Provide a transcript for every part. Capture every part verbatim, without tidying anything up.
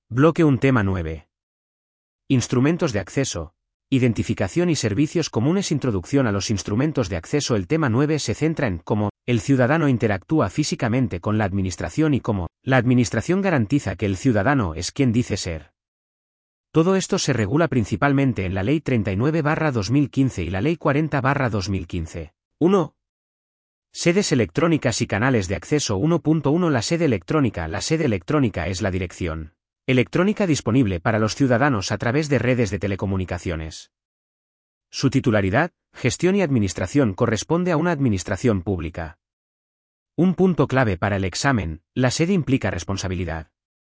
Bloque un tema nueve. Instrumentos de acceso, identificación y servicios comunes. Introducción a los instrumentos de acceso. El tema nueve se centra en cómo el ciudadano interactúa físicamente con la administración y cómo la administración garantiza que el ciudadano es quien dice ser. Todo esto se regula principalmente en la Ley treinta y nueve barra dos mil quince y la Ley cuarenta barra dos mil quince. uno. Sedes electrónicas y canales de acceso. uno punto uno La sede electrónica. La sede electrónica es la dirección electrónica disponible para los ciudadanos a través de redes de telecomunicaciones. Su titularidad, gestión y administración corresponde a una administración pública. Un punto clave para el examen: la sede implica responsabilidad.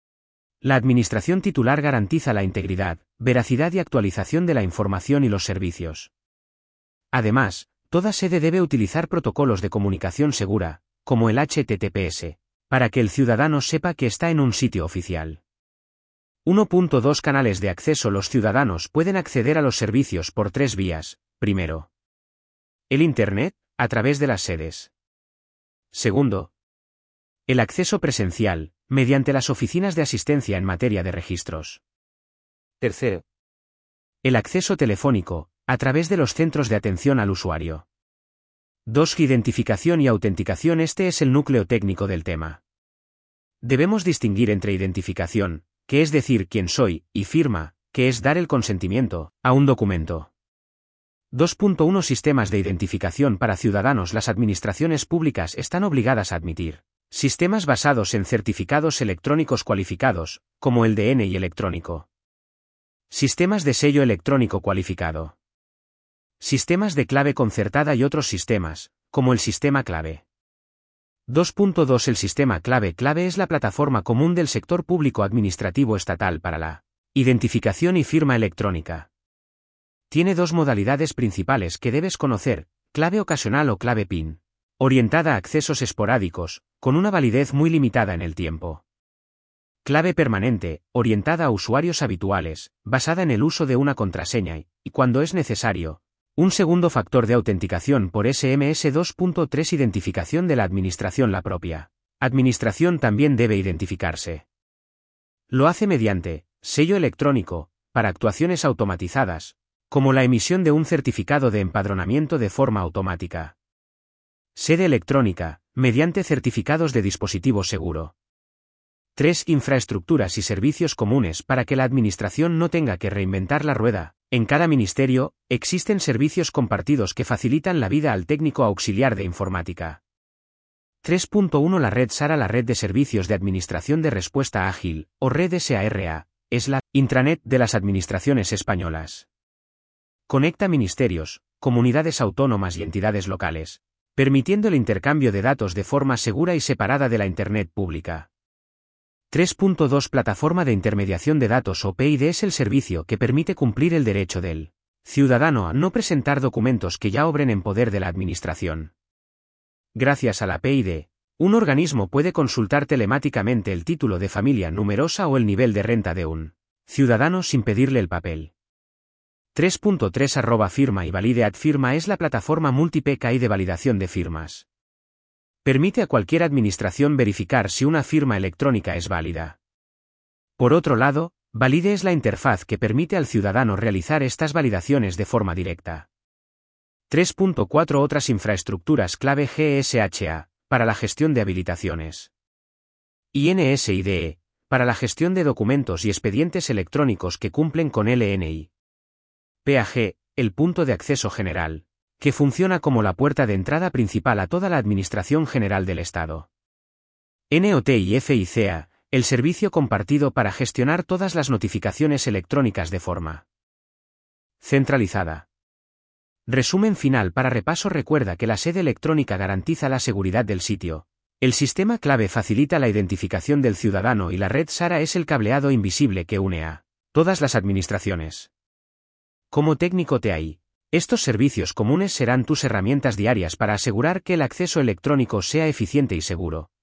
La administración titular garantiza la integridad, veracidad y actualización de la información y los servicios. Además, toda sede debe utilizar protocolos de comunicación segura, como el H T T P S, para que el ciudadano sepa que está en un sitio oficial. uno punto dos Canales de acceso. Los ciudadanos pueden acceder a los servicios por tres vías. Primero, el Internet, a través de las sedes. Segundo, el acceso presencial, mediante las oficinas de asistencia en materia de registros. Tercero, el acceso telefónico, a través de los centros de atención al usuario. dos Identificación y autenticación. Este es el núcleo técnico del tema. Debemos distinguir entre identificación, que es decir quién soy, y firma, que es dar el consentimiento a un documento. dos punto uno Sistemas de identificación para ciudadanos. Las administraciones públicas están obligadas a admitir sistemas basados en certificados electrónicos cualificados, como el D N I electrónico. Sistemas de sello electrónico cualificado. Sistemas de clave concertada y otros sistemas, como el sistema clave. dos punto dos El sistema clave. Clave es la plataforma común del sector público administrativo estatal para la identificación y firma electrónica. Tiene dos modalidades principales que debes conocer: clave ocasional o clave P I N, orientada a accesos esporádicos, con una validez muy limitada en el tiempo. Clave permanente, orientada a usuarios habituales, basada en el uso de una contraseña y, y cuando es necesario, un segundo factor de autenticación por S M S. dos punto tres Identificación de la administración. La propia administración también debe identificarse. Lo hace mediante sello electrónico, para actuaciones automatizadas, como la emisión de un certificado de empadronamiento de forma automática. Sede electrónica, mediante certificados de dispositivo seguro. tres Infraestructuras y servicios comunes. Para que la administración no tenga que reinventar la rueda, en cada ministerio, existen servicios compartidos que facilitan la vida al técnico auxiliar de informática. tres punto uno La red SARA. La red de servicios de administración de respuesta ágil, o red S A R A, es la intranet de las administraciones españolas. Conecta ministerios, comunidades autónomas y entidades locales, permitiendo el intercambio de datos de forma segura y separada de la Internet pública. tres punto dos Plataforma de intermediación de datos o P I D es el servicio que permite cumplir el derecho del ciudadano a no presentar documentos que ya obren en poder de la administración. Gracias a la P I D, un organismo puede consultar telemáticamente el título de familia numerosa o el nivel de renta de un ciudadano sin pedirle el papel. tres punto tres Arroba firma y valide at firma es la plataforma multi-P K I de validación de firmas. Permite a cualquier administración verificar si una firma electrónica es válida. Por otro lado, valide es la interfaz que permite al ciudadano realizar estas validaciones de forma directa. tres punto cuatro Otras infraestructuras clave. G S H A, para la gestión de habilitaciones. Y N S I D E, para la gestión de documentos y expedientes electrónicos que cumplen con L N I. P A G, el punto de acceso general, que funciona como la puerta de entrada principal a toda la Administración General del Estado. N O T y F I C A, el servicio compartido para gestionar todas las notificaciones electrónicas de forma centralizada. Resumen final para repaso. Recuerda que la sede electrónica garantiza la seguridad del sitio. El sistema clave facilita la identificación del ciudadano y la red SARA es el cableado invisible que une a todas las administraciones. Como técnico T A I, estos servicios comunes serán tus herramientas diarias para asegurar que el acceso electrónico sea eficiente y seguro.